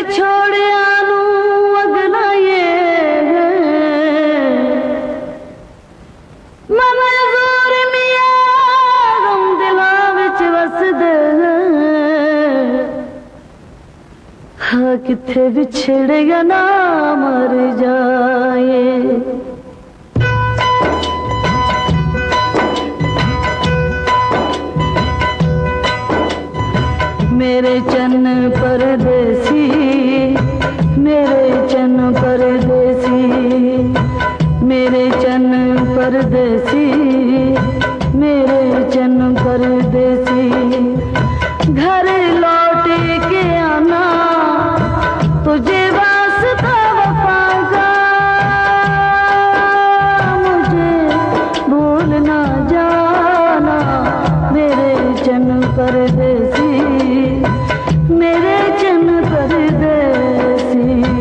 छोड़ आनू अगला ये मन जोर मिया गम दिला विच वसदे हाँ किथे बिछड़ेगा ना मर जाए मेरे चन्न परदेसी मेरे चन्न परदेसी मेरे चन्न परदेसी मेरे चन्न परदेसी घर लौट के आना तुझे वास्ता वफा का मुझे भूल ना जाना मेरे चन्न परदेसी मेरे चन्न परदेसी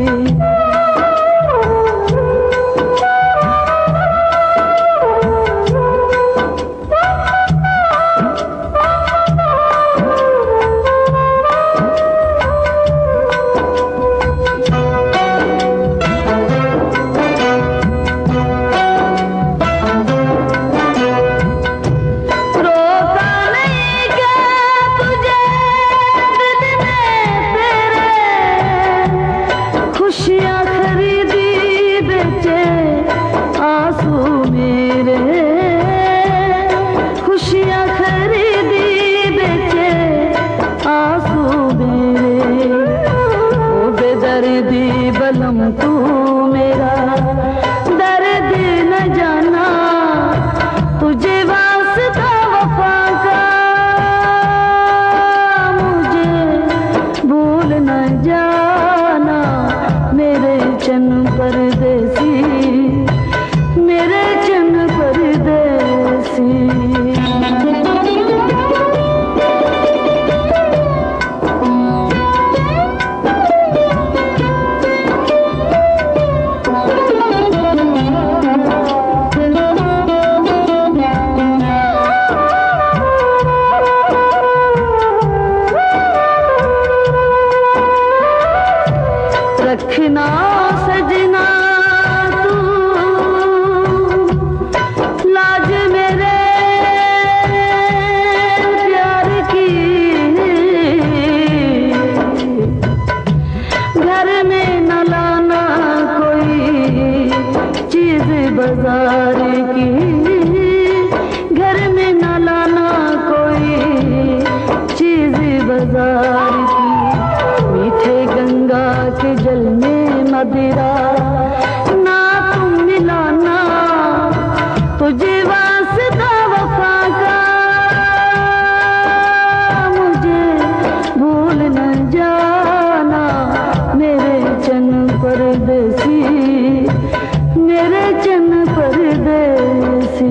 बलम तू मेरा दर्द न जाना तुझे वास्ता वफा का मुझे भूल न जाना मेरे चन्न परदेसी मेरे चन्न परदेसी रखना सजना तू लाज मेरे प्यार की घर में न लाना कोई चीज बाजार की घर में न लाना कोई चीज बाजार की मीठे गंगा के जल में मदिरा ना तुम मिलाना तुझे वास्ता वफा का मुझे भूल न जाना मेरे चन्न परदेसी मेरे चन्न परदेसी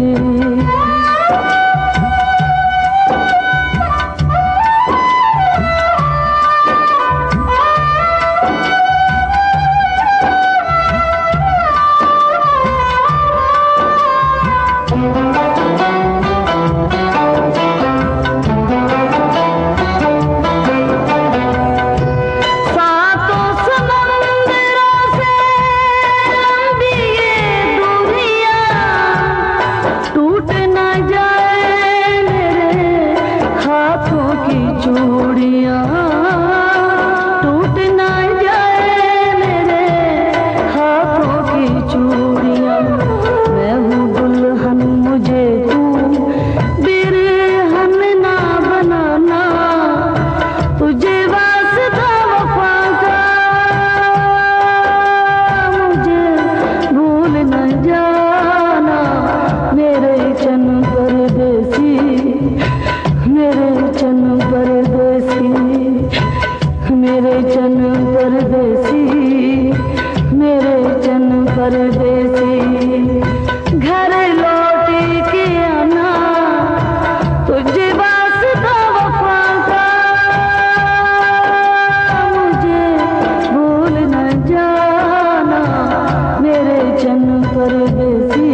मेरे चन्न परदेसी मेरे चन्न परदेसी घर लौट के आना तुझे वास्ता वफा का मुझे भूल न जाना मेरे चन्न परदेसी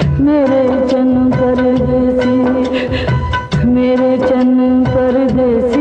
मेरे चन्न परदेसी मेरे चन्न परदेसी